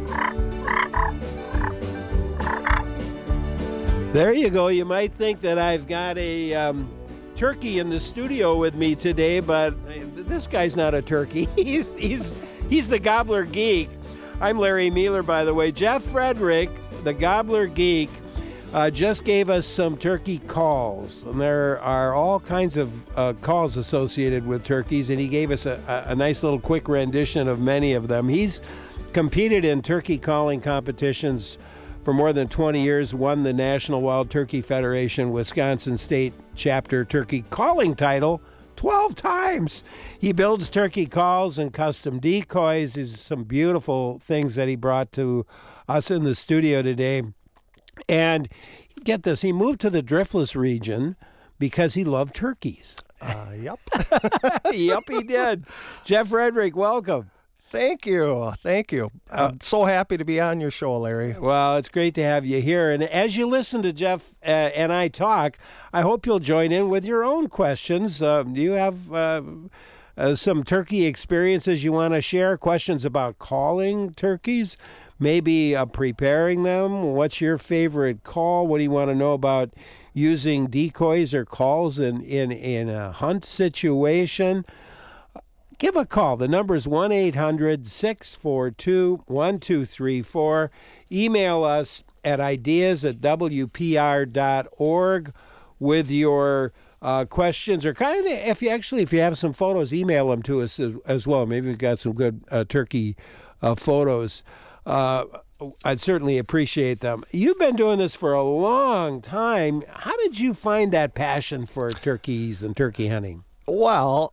There you go. You might think that I've got a turkey in the studio with me today, but this guy's not a turkey. He's the Gobbler Geek. I'm Larry Mueller, by the way. Jeff Frederick, the Gobbler Geek, just gave us some turkey calls. And there are all kinds of calls associated with turkeys, and he gave us a nice little quick rendition of many of them. He's competed in turkey calling competitions for more than 20 years, won the National Wild Turkey Federation Wisconsin State Chapter Turkey Calling title 12 times. He builds turkey calls and custom decoys. There's some beautiful things that he brought to us in the studio today. And get this, he moved to the Driftless region because he loved turkeys. Yep. Yep, he did. Jeff Frederick, welcome. Thank you. I'm so happy to be on your show, Larry. Well, it's great to have you here. And as you listen to Jeff and I talk, I hope you'll join in with your own questions. Do you have some turkey experiences you want to share? Questions about calling turkeys? Maybe preparing them? What's your favorite call? What do you want to know about using decoys or calls in a hunt situation? Give a call. The number is 1-800-642-1234. Email us at ideas@wpr.org with your questions, or kind of, if you have some photos, email them to us as well. Maybe we've got some good turkey photos. I'd certainly appreciate them. You've been doing this for a long time. How did you find that passion for turkeys and turkey hunting? Well,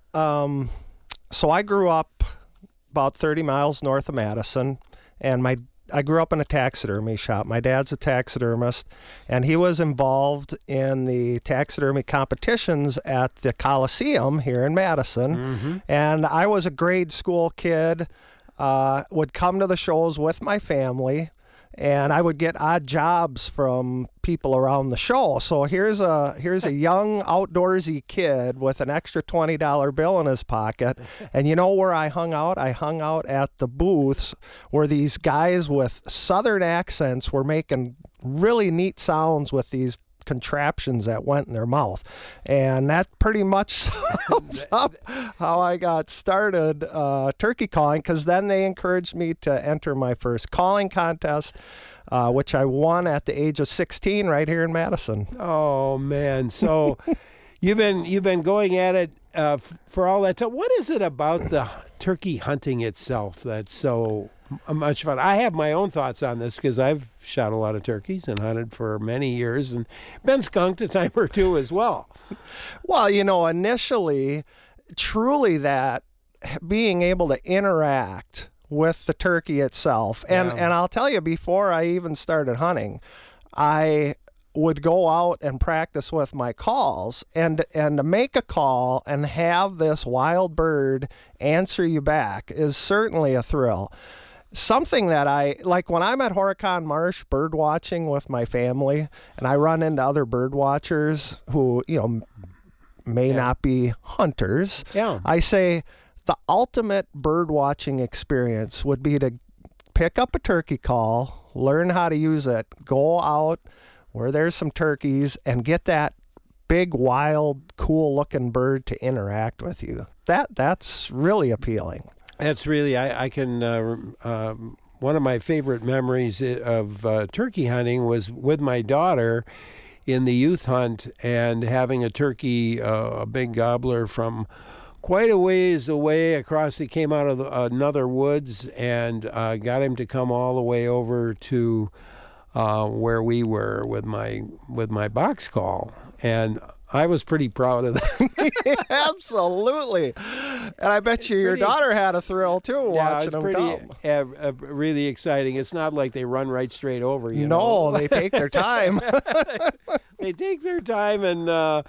so I grew up about 30 miles north of Madison, and I grew up in a taxidermy shop. My dad's a taxidermist, and he was involved in the taxidermy competitions at the Coliseum here in Madison. Mm-hmm. And I was a grade school kid, would come to the shows with my family, and I would get odd jobs from people around the show. So here's a young outdoorsy kid with an extra $20 bill in his pocket. And you know where I hung out? I hung out at the booths where these guys with southern accents were making really neat sounds with these contraptions that went in their mouth. And that pretty much sums up how I got started turkey calling, because then they encouraged me to enter my first calling contest, which I won at the age of 16 right here in Madison. Oh, man. So you've been going at it for all that time. What is it about the turkey hunting itself that's so much fun? I have my own thoughts on this because I've shot a lot of turkeys and hunted for many years and been skunked a time or two as well. Well, initially, truly that being able to interact with the turkey itself. And I'll tell you, before I even started hunting, I would go out and practice with my calls, and to make a call and have this wild bird answer you back is certainly a thrill. Something that I like when I'm at Horicon Marsh bird watching with my family, and I run into other bird watchers who may not be hunters. Yeah. I say the ultimate bird watching experience would be to pick up a turkey call, learn how to use it, go out where there's some turkeys, and get that big, wild, cool-looking bird to interact with you. That's really appealing. That's really, I can, one of my favorite memories of turkey hunting was with my daughter in the youth hunt, and having a turkey, a big gobbler from quite a ways away across. He came out of another woods, and got him to come all the way over to where we were with my box call, and I was pretty proud of that. Absolutely. And I bet your daughter had a thrill too watching them come. Yeah, really exciting. It's not like they run right straight over, you know. No, they take their time. They take their time, but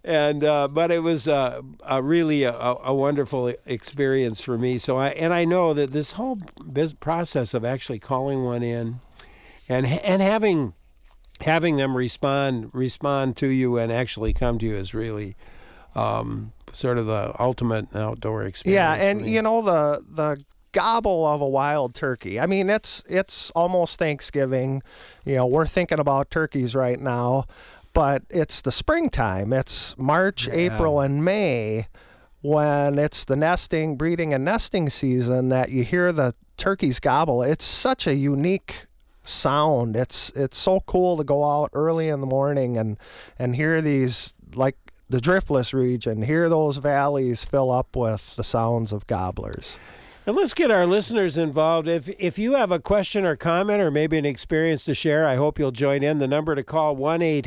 it was really a wonderful experience for me. So I know that this whole process of actually calling one in and having them respond to you and actually come to you is really sort of the ultimate outdoor experience. Yeah, and the gobble of a wild turkey. I mean, it's almost Thanksgiving. We're thinking about turkeys right now, but it's the springtime. It's March, April, and May when it's the breeding and nesting season that you hear the turkeys gobble. It's such a unique sound. It's so cool to go out early in the morning and hear these, like the Driftless region, hear those valleys fill up with the sounds of gobblers. And let's get our listeners involved. If you have a question or comment or maybe an experience to share, I hope you'll join in. The number to call,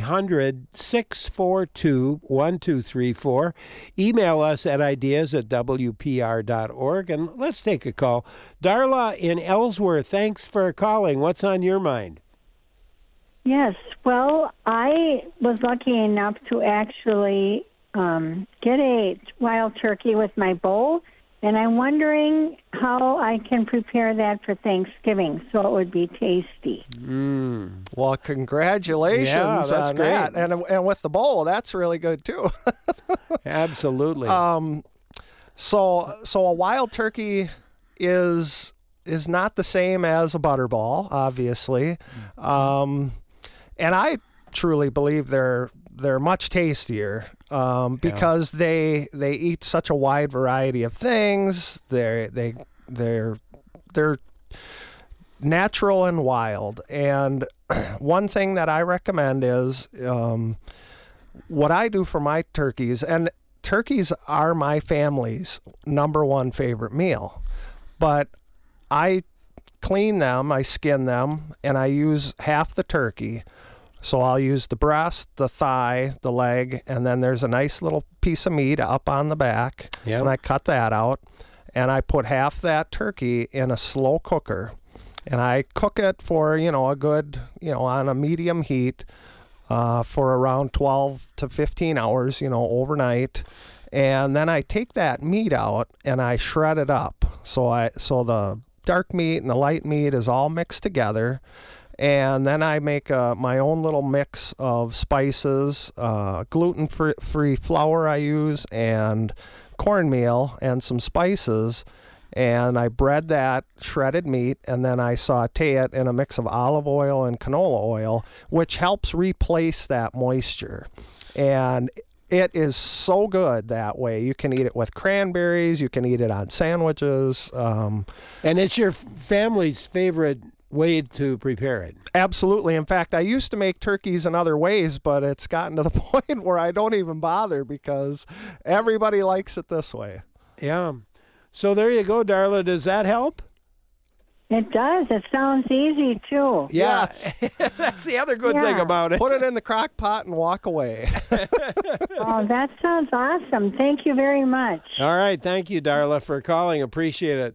1-800-642-1234. Email us at ideas@wpr.org. And let's take a call. Darla in Ellsworth, thanks for calling. What's on your mind? Yes. Well, I was lucky enough to actually get a wild turkey with my bow. And I'm wondering how I can prepare that for Thanksgiving so it would be tasty. Well, congratulations that's on great. that. And with the bowl, that's really good too. Absolutely. So a wild turkey is not the same as a butterball, obviously. And I truly believe they're much tastier. Because they eat such a wide variety of things. They're natural and wild. And one thing that I recommend is what I do for my turkeys, and turkeys are my family's number one favorite meal, but I clean them, I skin them, and I use half the turkey. So I'll use the breast, the thigh, the leg, and then there's a nice little piece of meat up on the back. Yep. And I cut that out, and I put half that turkey in a slow cooker. And I cook it for, a good, on a medium heat for around 12 to 15 hours, overnight. And then I take that meat out and I shred it up. So the dark meat and the light meat is all mixed together. And then I make my own little mix of spices, gluten-free flour I use, and cornmeal and some spices. And I bread that shredded meat, and then I saute it in a mix of olive oil and canola oil, which helps replace that moisture. And it is so good that way. You can eat it with cranberries. You can eat it on sandwiches. And it's your family's favorite way to prepare it. Absolutely. In fact, I used to make turkeys in other ways, but it's gotten to the point where I don't even bother because everybody likes it this way. Yeah. So there you go, Darla. Does that help? It does. It sounds easy, too. Yeah. That's the other good thing about it. Put it in the crock pot and walk away. Oh, that sounds awesome. Thank you very much. All right. Thank you, Darla, for calling. Appreciate it.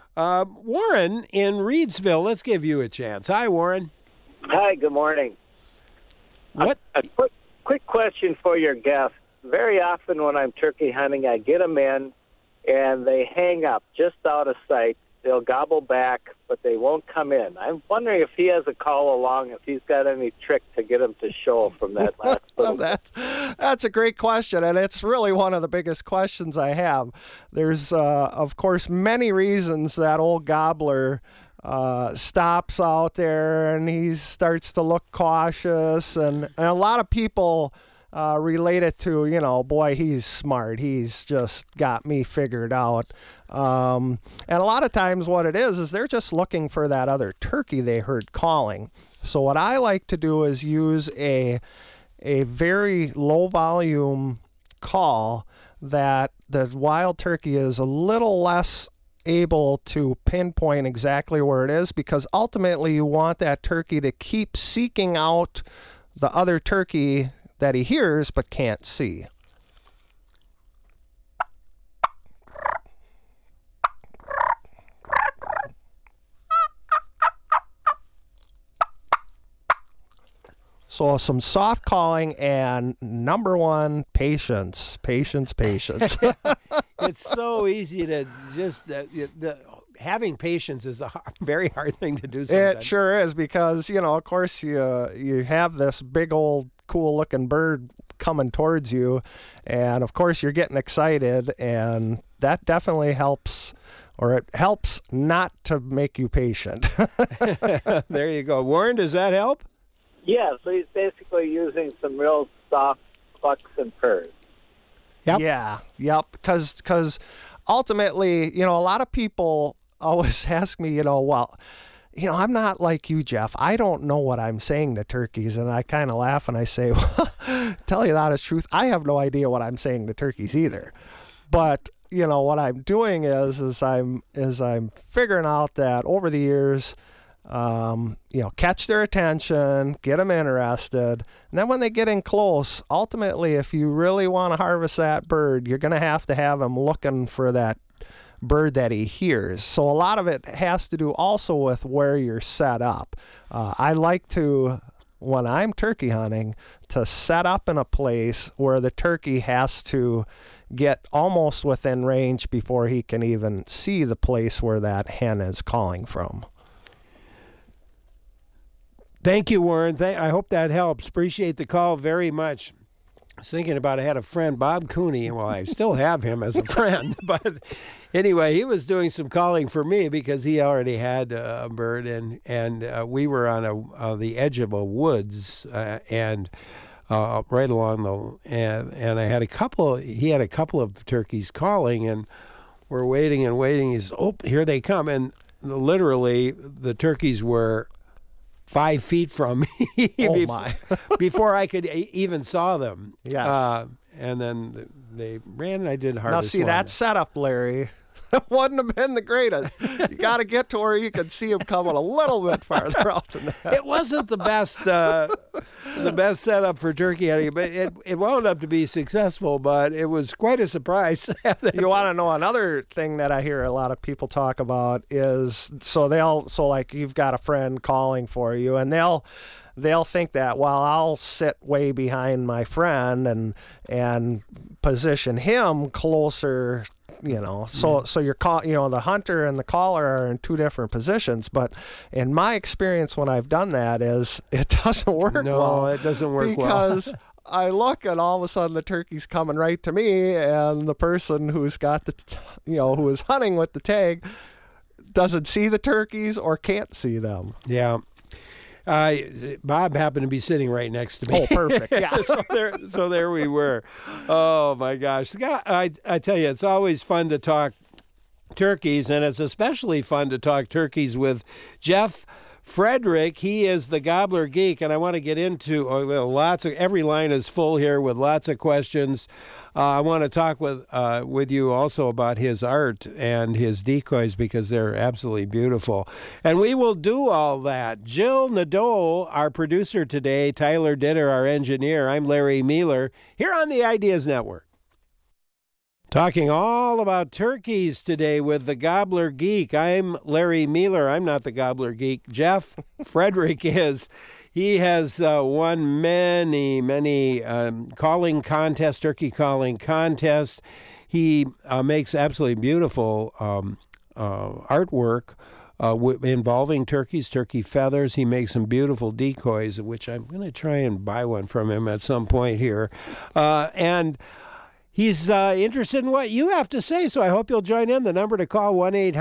Warren in Reedsville, let's give you a chance. Hi, Warren. Hi, good morning. What? A quick question for your guest. Very often when I'm turkey hunting, I get them in, and they hang up just out of sight. They'll gobble back, but they won't come in. I'm wondering if he has a call along, if he's got any trick to get them to show from that last little That's a great question, and it's really one of the biggest questions I have. There's, of course, many reasons that old gobbler stops out there, and he starts to look cautious, and a lot of people relate it to, boy, he's smart. He's just got me figured out. And a lot of times what it is they're just looking for that other turkey they heard calling. So what I like to do is use a very low volume call that the wild turkey is a little less able to pinpoint exactly where it is, because ultimately you want that turkey to keep seeking out the other turkey that he hears but can't see. So some soft calling and number one, patience. Patience. It's so easy to just having patience is a very hard thing to do sometimes. It sure is, because, of course you have this big old cool looking bird coming towards you, and of course you're getting excited, and that definitely helps, or it helps not to make you patient. There you go. Warren, does that help? Yeah, so he's basically using some real soft clucks and purrs. Yep. Yeah, yep. Because ultimately, a lot of people always ask me, well, I'm not like you, Jeff. I don't know what I'm saying to turkeys. And I kind of laugh and I say, well, tell you the honest truth, I have no idea what I'm saying to turkeys either. But, what I'm doing is I'm figuring out that over the years, catch their attention, get them interested. And then when they get in close, ultimately, if you really want to harvest that bird, you're going to have them looking for that bird that he hears. So a lot of it has to do also with where you're set up. I like to, when I'm turkey hunting, to set up in a place where the turkey has to get almost within range before he can even see the place where that hen is calling from. Thank you, Warren. I hope that helps. Appreciate the call very much. I was thinking about I had a friend, Bob Cooney. Well, I still have him as a friend. But anyway, he was doing some calling for me because he already had a bird. And we were on the edge of a woods and right along and I had he had a couple of turkeys calling, and we're waiting and waiting. He's, here they come. And literally the turkeys were 5 feet from me before I could even saw them. Yes. And then they ran and I did harvest. Now, see, that setup, Larry, wouldn't have been the greatest. You got to get to where you can see them coming a little bit farther out than that. It wasn't the best setup for turkey hunting, but it wound up to be successful, but it was quite a surprise to have that. You want to know another thing that I hear a lot of people talk about is, so like you've got a friend calling for you, and they'll think that, well, I'll sit way behind my friend and position him closer. So you're the hunter and the caller are in two different positions. But in my experience, when I've done that, is it doesn't work well. No, it doesn't work because I look and all of a sudden the turkey's coming right to me, and the person who's got who is hunting with the tag doesn't see the turkeys or can't see them. Yeah. Bob happened to be sitting right next to me. Oh, perfect. Yeah. so there we were. Oh, my gosh. I tell you, it's always fun to talk turkeys, and it's especially fun to talk turkeys with Jeff Frederick. He is the Gobbler Geek, and I want to get into every line is full here with lots of questions. I want to talk with you also about his art and his decoys because they're absolutely beautiful. And we will do all that. Jill Nadeau, our producer today, Tyler Ditter, our engineer. I'm Larry Mueller here on the Ideas Network. Talking all about turkeys today with the Gobbler Geek. I'm Larry Mueller. I'm not the Gobbler Geek. Jeff Frederick is. He has won many calling contests, turkey calling contests. He makes absolutely beautiful artwork involving turkeys, turkey feathers. He makes some beautiful decoys, which I'm going to try and buy one from him at some point here. And he's interested in what you have to say, so I hope you'll join in. The number to call,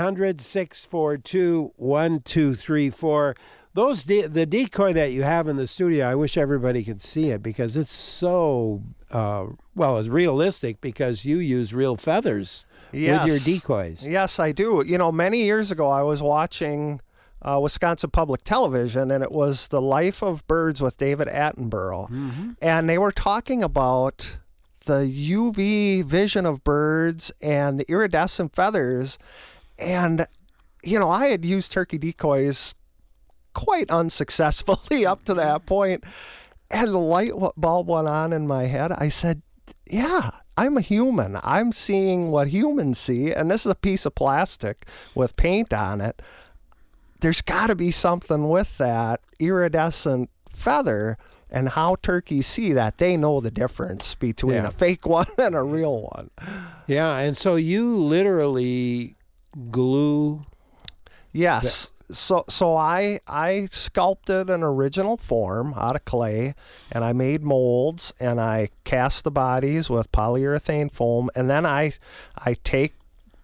1-800-642-1234. The decoy that you have in the studio, I wish everybody could see it because it's so, it's realistic because you use real feathers with your decoys. Yes, I do. Many years ago, I was watching Wisconsin Public Television, and it was The Life of Birds with David Attenborough. Mm-hmm. And they were talking about the UV vision of birds and the iridescent feathers. And, I had used turkey decoys quite unsuccessfully up to that point. And the light bulb went on in my head. I said, yeah, I'm a human. I'm seeing what humans see. And this is a piece of plastic with paint on it. There's got to be something with that iridescent feather and how turkeys see that. They know the difference between a fake one and a real one. Yeah, and so you literally glue. Yes. So I sculpted an original form out of clay, and I made molds, and I cast the bodies with polyurethane foam, and then I take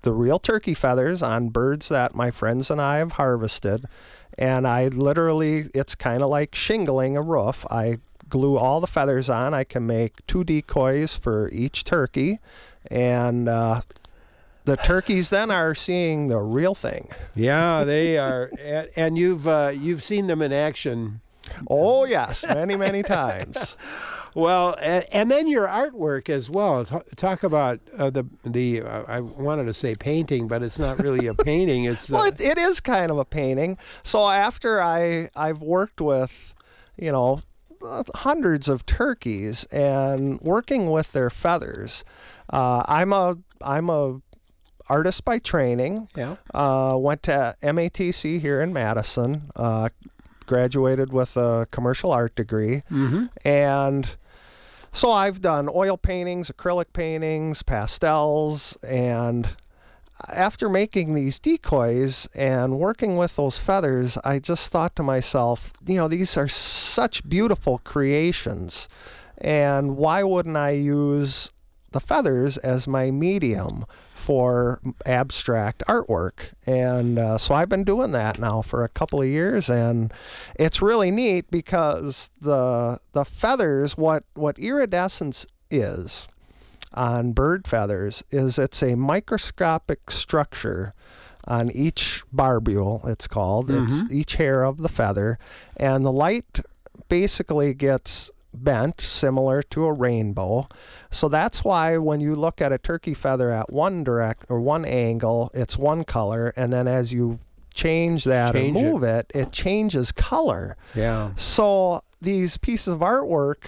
the real turkey feathers on birds that my friends and I have harvested. And I literally, it's kind of like shingling a roof. I glue all the feathers on. I can make 2 decoys for each turkey. And the turkeys then are seeing the real thing. Yeah, they are. And you've seen them in action. Oh, yes, many, many times. Well, and then your artwork as well. Talk about the I wanted to say painting, but it's not really a painting. It's well, it is kind of a painting. So after I've worked with, hundreds of turkeys and working with their feathers, I'm a artist by training. Yeah. Went to MATC here in Madison. Graduated with a commercial art degree. Mm-hmm. And so I've done oil paintings, acrylic paintings, pastels, and after making these decoys and working with those feathers, I just thought to myself, these are such beautiful creations, and why wouldn't I use the feathers as my medium for abstract artwork? And so I've been doing that now for a couple of years, and it's really neat because the feathers, what iridescence is on bird feathers, is it's a microscopic structure on each barbule, it's called. Mm-hmm. It's each hair of the feather, and the light basically gets bent similar to a rainbow. So that's why when you look at a turkey feather at one angle, it's one color, and then as you change that or move it changes color. Yeah. So these pieces of artwork,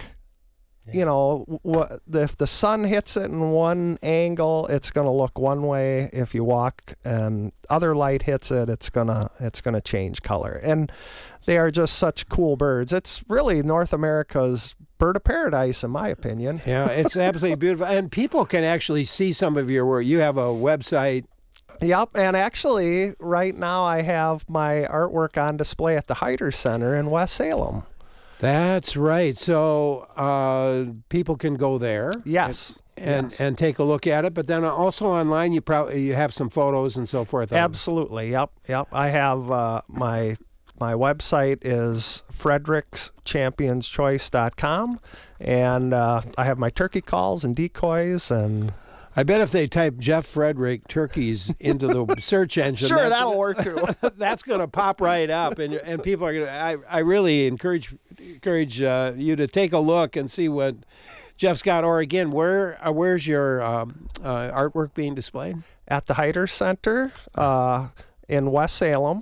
if the sun hits it in one angle, it's going to look one way. If you walk and other light hits it, it's gonna change color. And they are just such cool birds. It's really North America's bird of paradise, in my opinion. Yeah, it's absolutely beautiful. And people can actually see some of your work. You have a website. Yep, and actually, right now I have my artwork on display at the Heider Center in West Salem. That's right. So people can go there. Yes. And take a look at it. But then also online, you have some photos and so forth. Absolutely. Yep. I have my website is frederickschampionschoice.com, and I have my turkey calls and decoys, and I bet if they type Jeff Frederick turkeys into the search engine, sure, that'll work too. That's going to pop right up, and people are going to. I really encourage you to take a look and see what Jeff's got. Or again, where's your artwork being displayed? At the Heider Center in West Salem.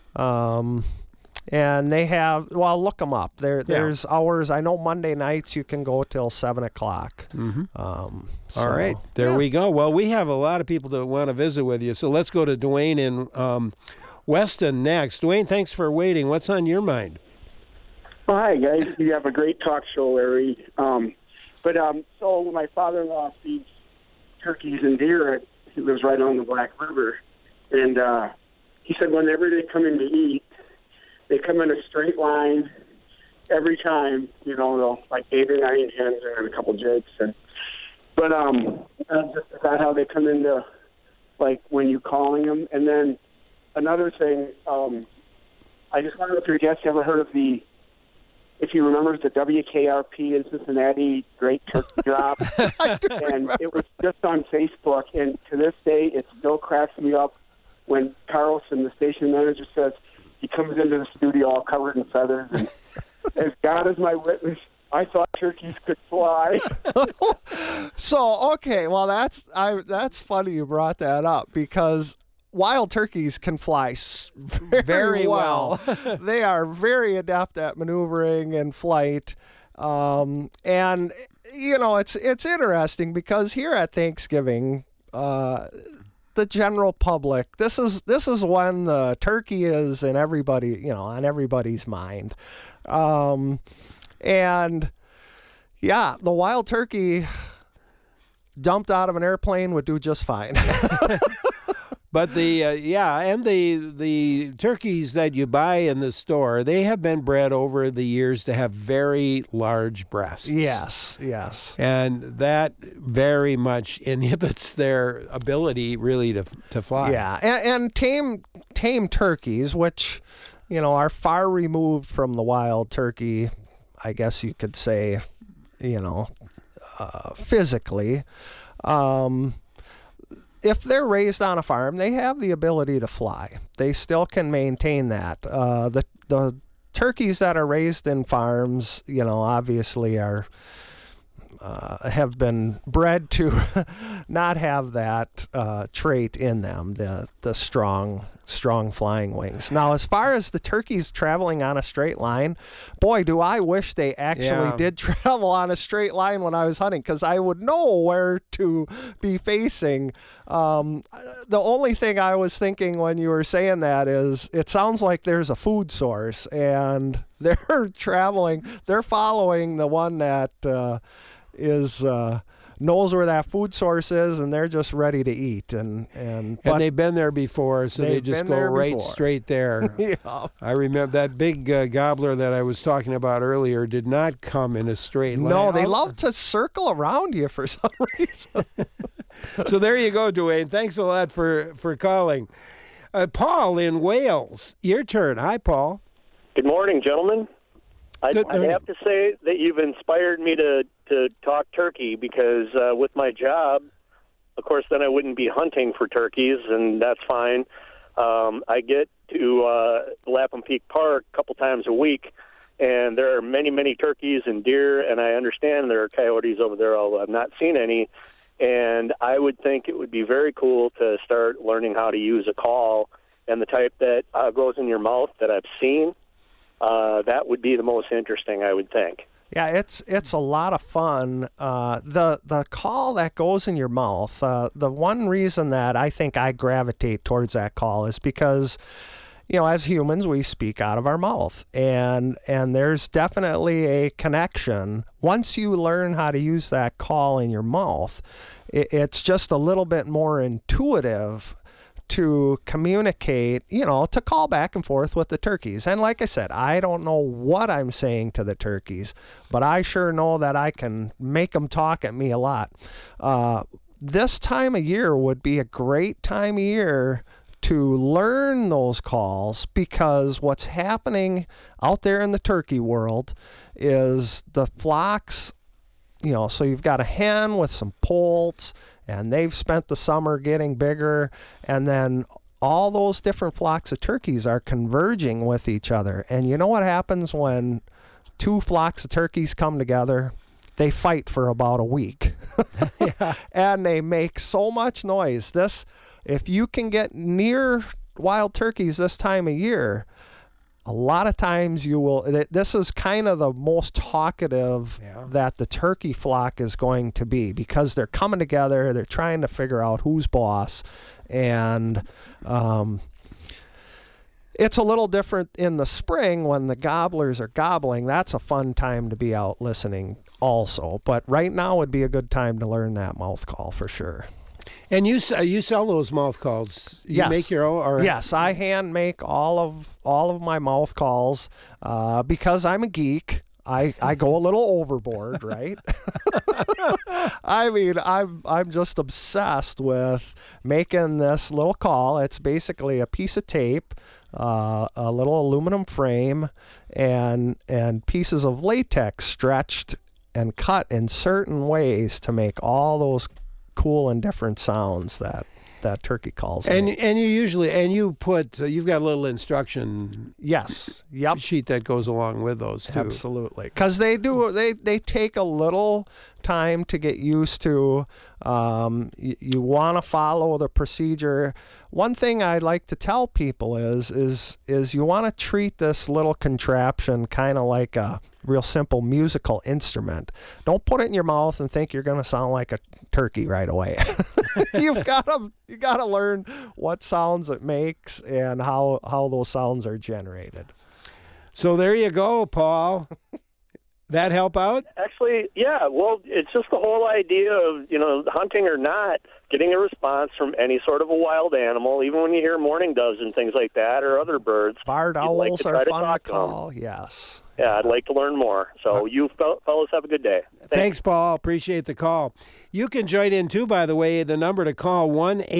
And they have, look them up. There's hours. I know Monday nights you can go till 7 o'clock. Mm-hmm. All right, there we go. Well, we have a lot of people that want to visit with you, so let's go to Dwayne in Weston next. Dwayne, thanks for waiting. What's on your mind? Well, hi, guys. You have a great talk show, Larry. So my father-in-law feeds turkeys and deer. He lives right on the Black River. And he said whenever they come in to eat, they come in a straight line every time, they'll like 8 or 9 hens and a couple jakes. Is that how they come into, like, when you're calling them? And then another thing, I just wonder if your guests ever heard of if you remember the WKRP in Cincinnati Great Turkey Drop. And it was just on Facebook, and to this day it still cracks me up when Carlson, the station manager, says, he comes into the studio all covered in feathers, and as God is my witness, I thought turkeys could fly. So, okay, well, that's funny you brought that up, because wild turkeys can fly very well. They are very adept at maneuvering and flight. And it's interesting because here at Thanksgiving, the general public, this is when the turkey is in everybody, on everybody's mind. The wild turkey dumped out of an airplane would do just fine. But and the turkeys that you buy in the store, they have been bred over the years to have very large breasts. Yes. And that very much inhibits their ability really to fly. Yeah, and tame turkeys, which, are far removed from the wild turkey, I guess you could say, physically. If they're raised on a farm, they have the ability to fly. They still can maintain that. The turkeys that are raised in farms, obviously are have been bred to not have that trait in them, the strong flying wings. Now, as far as the turkeys traveling on a straight line, boy, do I wish they actually did travel on a straight line when I was hunting, because I would know where to be facing. The only thing I was thinking when you were saying that is it sounds like there's a food source, and they're following the one that knows where that food source is, and they're just ready to eat. And they've been there before, so they just go right straight there. Yeah. I remember that big gobbler that I was talking about earlier did not come in a straight line. No, they love to circle around you for some reason. So there you go, Duane. Thanks a lot for calling. Paul in Wales, your turn. Hi, Paul. Good morning, gentlemen. I have to say that you've inspired me to talk turkey, because with my job, of course, then I wouldn't be hunting for turkeys, and that's fine. I get to Lapham Peak Park a couple times a week, and there are many, many turkeys and deer, and I understand there are coyotes over there, although I've not seen any. And I would think it would be very cool to start learning how to use a call, and the type that goes in your mouth that I've seen. That would be the most interesting, I would think. Yeah, it's a lot of fun. The call that goes in your mouth, the one reason that I think I gravitate towards that call is because, as humans, we speak out of our mouth, and there's definitely a connection. Once you learn how to use that call in your mouth, it's just a little bit more intuitive to communicate, to call back and forth with the turkeys. And like I said, I don't know what I'm saying to the turkeys, but I sure know that I can make them talk at me a lot. This time of year would be a great time of year to learn those calls, because what's happening out there in the turkey world is the flocks, so you've got a hen with some poults, and they've spent the summer getting bigger, and then all those different flocks of turkeys are converging with each other. And you know what happens when two flocks of turkeys come together? They fight for about a week. And they make so much noise. If you can get near wild turkeys this time of year, a lot of times you will. This is kind of the most talkative that the turkey flock is going to be, because they're coming together. They're trying to figure out who's boss, and it's a little different in the spring when the gobblers are gobbling. That's a fun time to be out listening also. But right now would be a good time to learn that mouth call for sure. And you sell those mouth calls? You make your own? Or? Yes, I hand make all of my mouth calls because I'm a geek. I go a little overboard, right? I mean, I'm just obsessed with making this little call. It's basically a piece of tape, a little aluminum frame, and pieces of latex stretched and cut in certain ways to make all those cool and different sounds that turkey calls. And you usually you put you've got a little instruction sheet that goes along with those too. Absolutely, because they take a little time to get used to. You want to follow the procedure. One thing I like to tell people is you want to treat this little contraption kind of like a real simple musical instrument. Don't put it in your mouth and think you're going to sound like a turkey right away. You got to learn what sounds it makes and how those sounds are generated. So there you go, Paul. That help out? Actually, yeah. Well, it's just the whole idea of, hunting or not, getting a response from any sort of a wild animal, even when you hear mourning doves and things like that, or other birds. Barred owls are fun to call, yes. Yeah, I'd like to learn more. So you fellas have a good day. Thanks, Paul. Appreciate the call. You can join in, too, by the way. The number to call,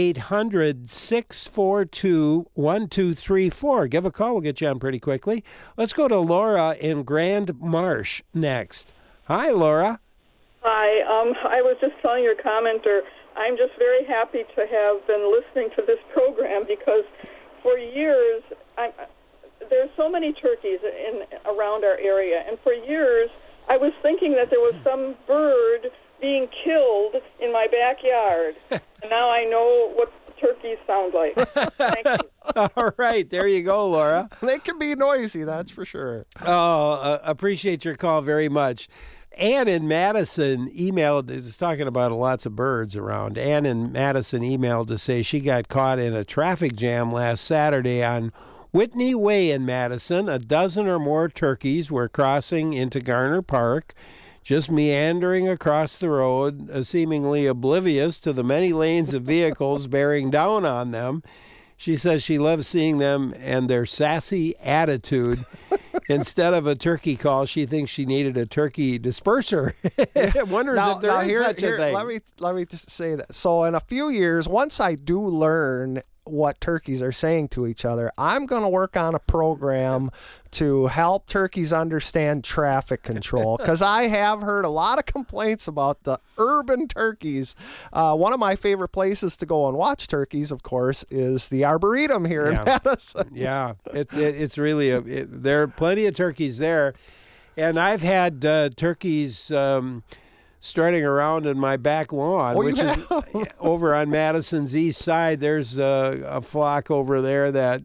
1-800-642-1234. Give a call. We'll get you on pretty quickly. Let's go to Laura in Grand Marsh next. Hi, Laura. Hi. I was just telling your commenter, I'm just very happy to have been listening to this program because for years, there's so many turkeys around our area, and for years I was thinking that there was some bird being killed in my backyard, and now I know what turkeys sound like. Thank you. All right, there you go, Laura. They can be noisy, that's for sure. Oh, appreciate your call very much. Ann in Madison emailed, is talking about lots of birds around. Ann in Madison emailed to say she got caught in a traffic jam last Saturday on Whitney Way in Madison. A dozen or more turkeys were crossing into Garner Park, just meandering across the road, seemingly oblivious to the many lanes of vehicles bearing down on them. She says she loves seeing them and their sassy attitude. Instead of a turkey call, she thinks she needed a turkey disperser. Wonders if there is such a thing. Let me just say that. So in a few years, once I do learn what turkeys are saying to each other, I'm going to work on a program to help turkeys understand traffic control, because I have heard a lot of complaints about the urban turkeys. One of my favorite places to go and watch turkeys, of course, is the Arboretum here in Madison. Yeah, it's really there are plenty of turkeys there, and I've had turkeys strutting around in my back lawn, which is over on Madison's east side. There's a flock over there that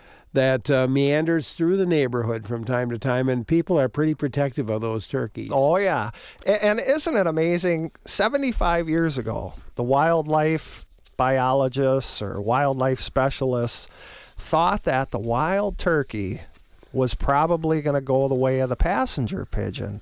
meanders through the neighborhood from time to time, and people are pretty protective of those turkeys. Oh, yeah. And isn't it amazing? 75 years ago, the wildlife biologists or wildlife specialists thought that the wild turkey was probably going to go the way of the passenger pigeon.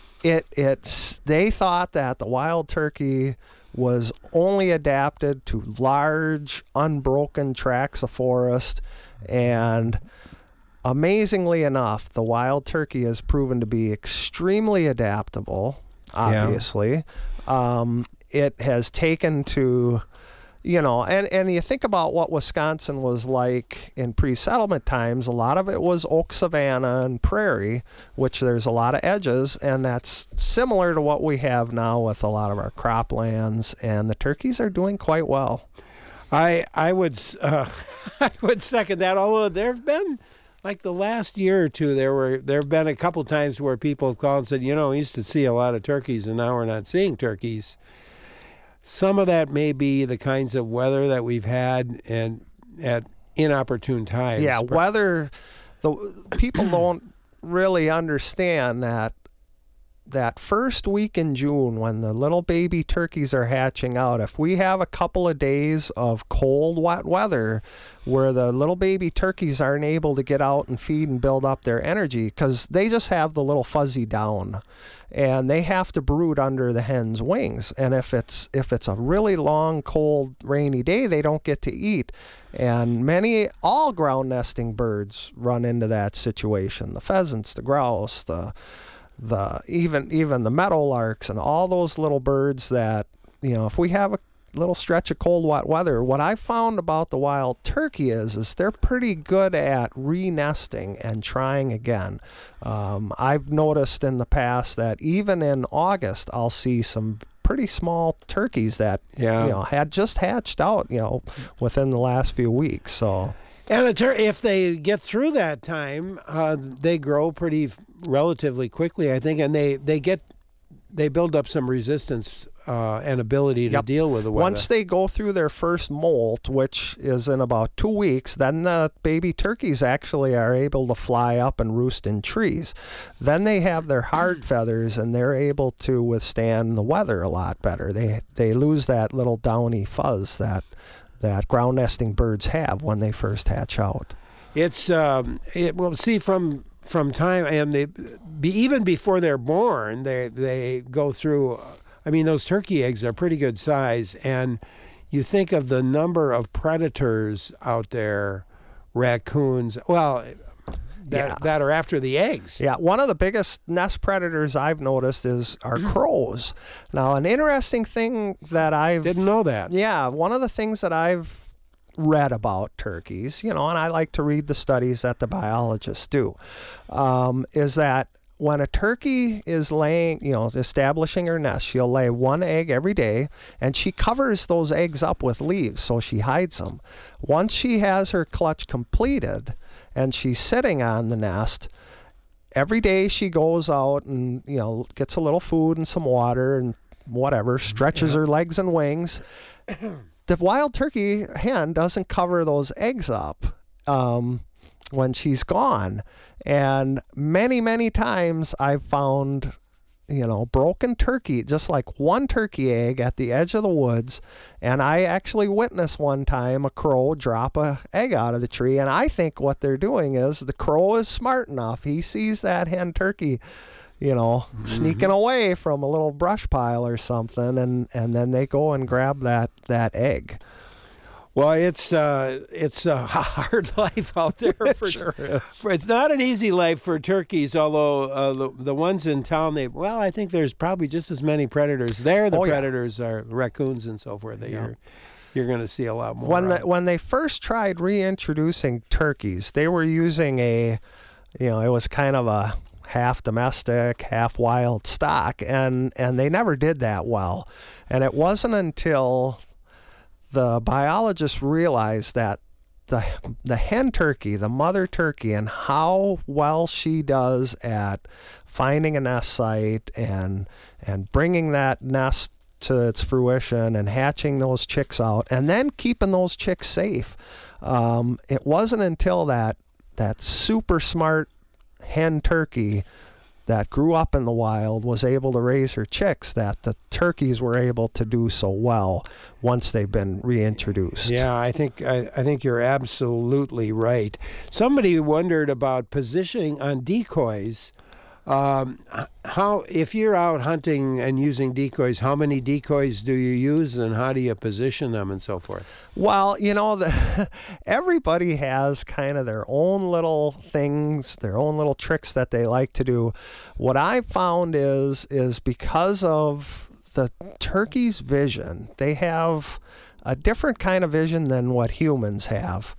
They thought that the wild turkey was only adapted to large, unbroken tracts of forest, and amazingly enough, the wild turkey has proven to be extremely adaptable, obviously. Yeah. It has taken to, and you think about what Wisconsin was like in pre-settlement times, a lot of it was oak savanna and prairie, which there's a lot of edges, and that's similar to what we have now with a lot of our croplands, and the turkeys are doing quite well. I would I would second that, although there have been, like the last year or two, there have been a couple times where people have called and said, we used to see a lot of turkeys and now we're not seeing turkeys. Some of that may be the kinds of weather that we've had and at inopportune times. Yeah, weather, people don't really understand that first week in June when the little baby turkeys are hatching out, if we have a couple of days of cold, wet weather where the little baby turkeys aren't able to get out and feed and build up their energy because they just have the little fuzzy down and they have to brood under the hen's wings. And if it's a really long, cold, rainy day, they don't get to eat. And all ground nesting birds run into that situation. The pheasants, the grouse, even the meadowlarks and all those little birds that, if we have a little stretch of cold, wet weather, what I found about the wild turkey is they're pretty good at re-nesting and trying again. I've noticed in the past that even in August, I'll see some pretty small turkeys that, had just hatched out, within the last few weeks. So. And if they get through that time, they grow pretty relatively quickly, I think, and they build up some resistance and ability to deal with the weather. Once they go through their first molt, which is in about 2 weeks, then the baby turkeys actually are able to fly up and roost in trees. Then they have their hard feathers, and they're able to withstand the weather a lot better. They lose that little downy fuzz that ground nesting birds have when they first hatch out. It's from time, and even before they're born, they go through. I mean, those turkey eggs are pretty good size, and you think of the number of predators out there, raccoons, well, that are after the eggs. Yeah, one of the biggest nest predators I've noticed are crows. Now, an interesting thing that Didn't know that. Yeah, one of the things that I've read about turkeys, and I like to read the studies that the biologists do, is that when a turkey is laying, establishing her nest, she'll lay one egg every day, and she covers those eggs up with leaves, so she hides them. Once she has her clutch completed, and she's sitting on the nest, every day she goes out and, gets a little food and some water and whatever, stretches her legs and wings. The wild turkey hen doesn't cover those eggs up when she's gone. And many, many times I've found, broken turkey, just like one turkey egg at the edge of the woods. And I actually witnessed one time a crow drop a egg out of the tree. And I think what they're doing is the crow is smart enough. He sees that hen turkey, sneaking away from a little brush pile or something. And then they go and grab that egg. Well, it's a hard life out there. It's not an easy life for turkeys, although the ones in town, I think there's probably just as many predators there. The predators are raccoons and so forth that you're going to see a lot more. When they first tried reintroducing turkeys, they were using it was kind of a half domestic, half wild stock, and they never did that well. And it wasn't until the biologists realized that the hen turkey, the mother turkey, and how well she does at finding a nest site and bringing that nest to its fruition and hatching those chicks out and then keeping those chicks safe. It wasn't until that super smart hen turkey that grew up in the wild was able to raise her chicks that the turkeys were able to do so well once they've been reintroduced. Yeah, I think you're absolutely right. Somebody wondered about positioning on decoys. How, if you're out hunting and using decoys, how many decoys do you use and how do you position them and so forth? Well, everybody has kind of their own little things, their own little tricks that they like to do. What I've found is because of the turkey's vision, they have a different kind of vision than what humans have.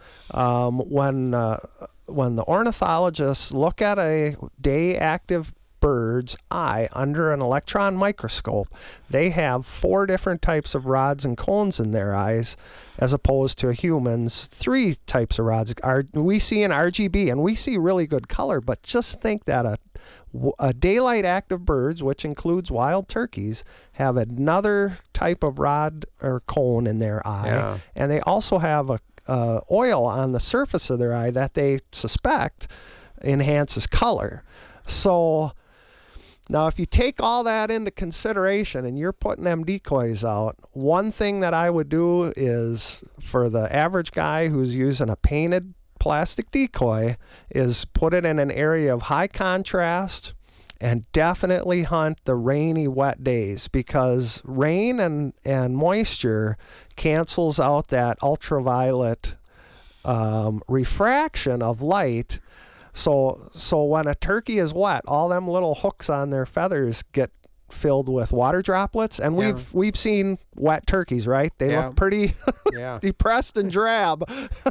When the ornithologists look at a day-active bird's eye under an electron microscope, they have 4 different types of rods and cones in their eyes, as opposed to a human's 3 types of rods. We see an RGB, and we see really good color, but just think that a daylight active birds, which includes wild turkeys, have another type of rod or cone in their eye, and they also have a oil on the surface of their eye that they suspect enhances color. So now if you take all that into consideration and you're putting them decoys out, one thing that I would do is, for the average guy who's using a painted plastic decoy, is put it in an area of high contrast and definitely hunt the rainy, wet days, because rain and moisture cancels out that ultraviolet refraction of light. So when a turkey is wet, all them little hooks on their feathers get filled with water droplets, and we've seen wet turkeys, right? They look pretty depressed and drab.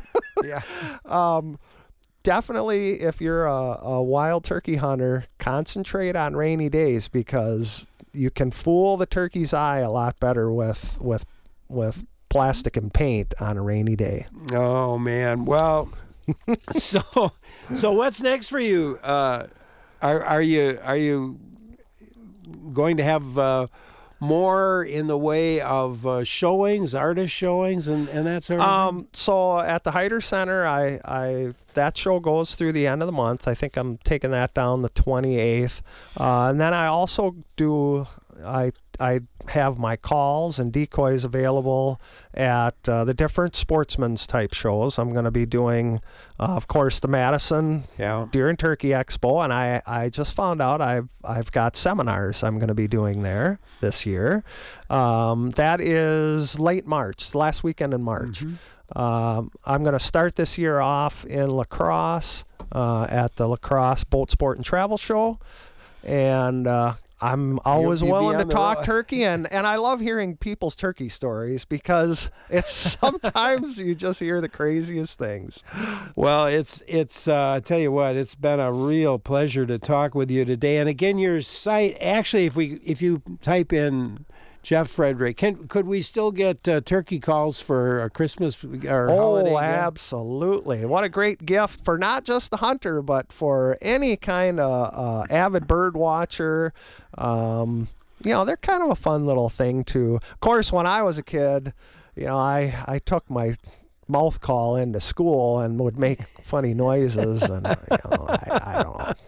Definitely, if you're a wild turkey hunter, concentrate on rainy days, because you can fool the turkey's eye a lot better with plastic and paint on a rainy day. Oh man! Well, so what's next for you? Are you going to have more in the way of showings, artist showings, and that sort of thing? So at the Heider Center, I that show goes through the end of the month. I think I'm taking that down the 28th. And then I also do, I I have my calls and decoys available at the different sportsman's type shows. I'm going to be doing, of course, the Madison Deer and Turkey Expo, and I just found out I've got seminars I'm going to be doing there this year. That is late March, the last weekend in March. I'm going to start this year off in La Crosse at the La Crosse Boat Sport and Travel Show, and I'm always willing to talk turkey, and I love hearing people's turkey stories because it's sometimes you just hear the craziest things. Well, it's I tell you what, it's been a real pleasure to talk with you today. And again, your site, actually, if you type in Jeff Frederick, could we still get turkey calls for a Christmas or holiday? Oh, absolutely. What a great gift for not just the hunter, but for any kind of avid bird watcher. They're kind of a fun little thing too. Of course, when I was a kid, I took my mouth call into school and would make funny noises, and I don't know.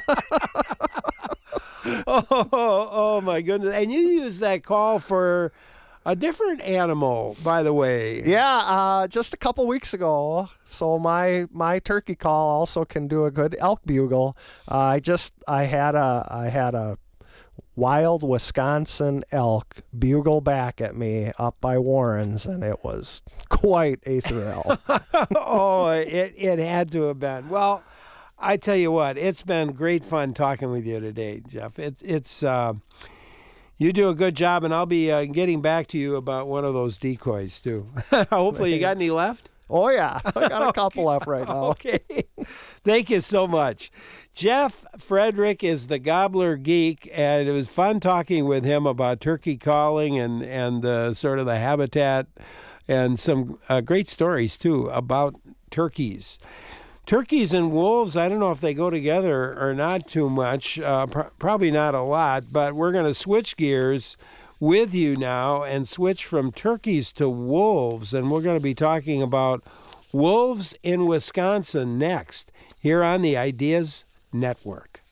Oh my goodness. And you used that call for a different animal, by the way. Yeah, just a couple weeks ago. So my turkey call also can do a good elk bugle. I had a wild Wisconsin elk bugle back at me up by Warren's, and it was quite a thrill. Oh, it had to have been. Well, I tell you what, it's been great fun talking with you today, Jeff. It's you do a good job, and I'll be getting back to you about one of those decoys too. Hopefully, you got any left? Oh yeah, I got a couple left right now. Okay, thank you so much. Jeff Frederick is the Gobbler Geek, and it was fun talking with him about turkey calling and sort of the habitat, and some great stories too about turkeys. Turkeys and wolves, I don't know if they go together or not too much, probably not a lot, but we're going to switch gears with you now and switch from turkeys to wolves, and we're going to be talking about wolves in Wisconsin next here on the Ideas Network.